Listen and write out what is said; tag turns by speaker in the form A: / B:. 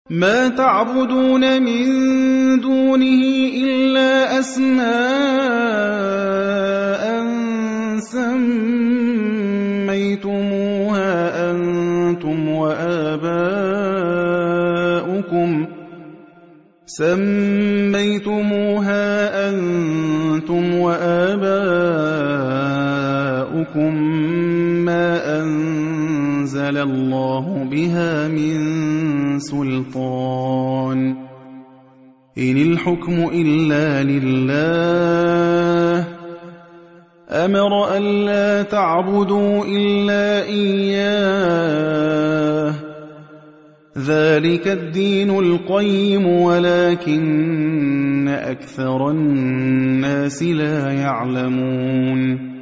A: مَا تَعْبُدُونَ مِن دُونِهِ إِلَّا أَسْمَاءً سَمَّيْتُمُوهَا أَنتُمْ وَآبَاؤُكُم مَّا أَنزَلَ اللَّهُ بِهَا مِن سُلْطَانٍ ۚ إِنِ الْحُكْمُ إِلَّا لِلَّهِ ۚ أَمَرَ أَلَّا تَعْبُدُوا إِلَّا إِيَّاهُ ۚ ذَٰلِكَ الدِّينُ الْقَيِّمُ وَلَٰكِنَّ أَكْثَرَ النَّاسِ لَا يَعْلَمُونَ